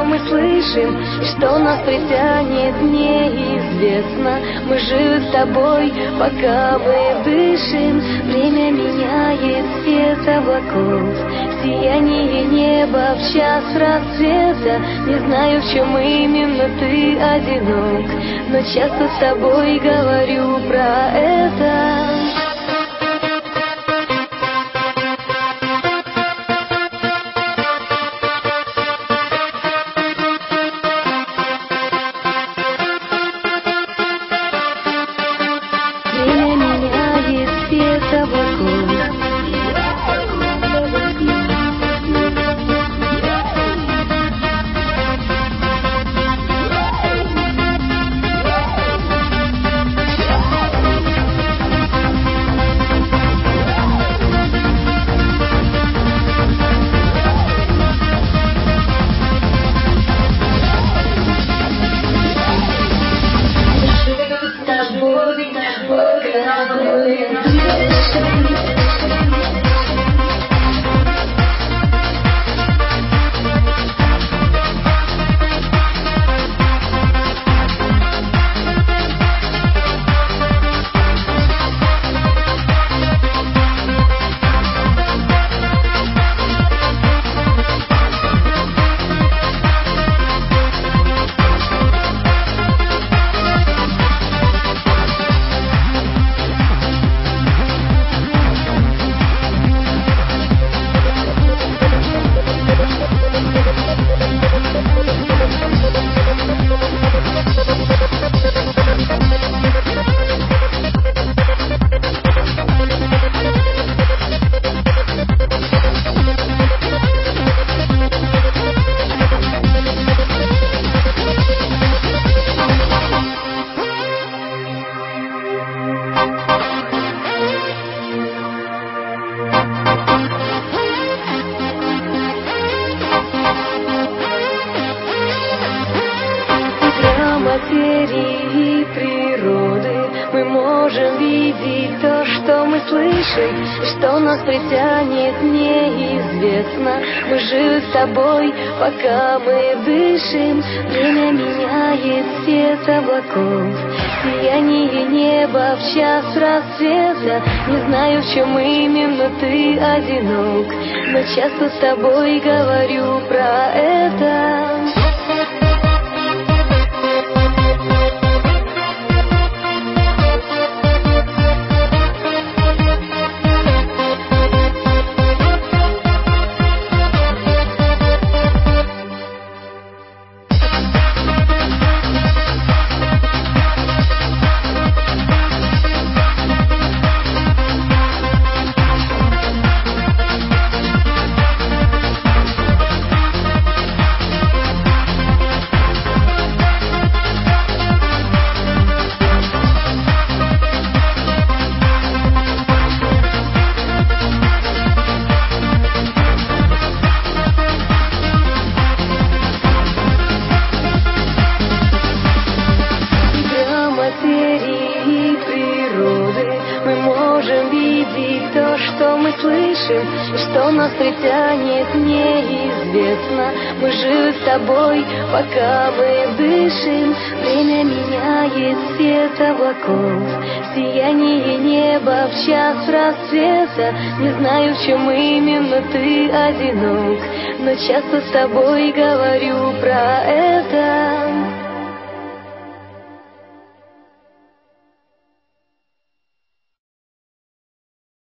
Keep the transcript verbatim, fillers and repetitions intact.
что мы слышим и что нас притянет, неизвестно. Мы живы с тобой, пока мы дышим. Время меняет цвет облаков, сияние неба в час рассвета. Не знаю, в чем именно ты одинок, но часто с тобой говорю про это. Время меняет цвет облаков. Материи природы мы можем видеть то, что мы слышим, и что нас притянет, неизвестно. Мы живы с тобой, пока мы дышим. Время меняет цвет облаков, сияние неба в час рассвета. Не знаю, в чем именно ты одинок, но часто с тобой говорю про это. Мы можем видеть то, что мы слышим, и что нас притянет, неизвестно. Мы живы с тобой, пока мы дышим. Время меняет цвет облаков, сияние неба в час рассвета. Не знаю, в чем именно ты одинок, но часто с тобой говорю про это.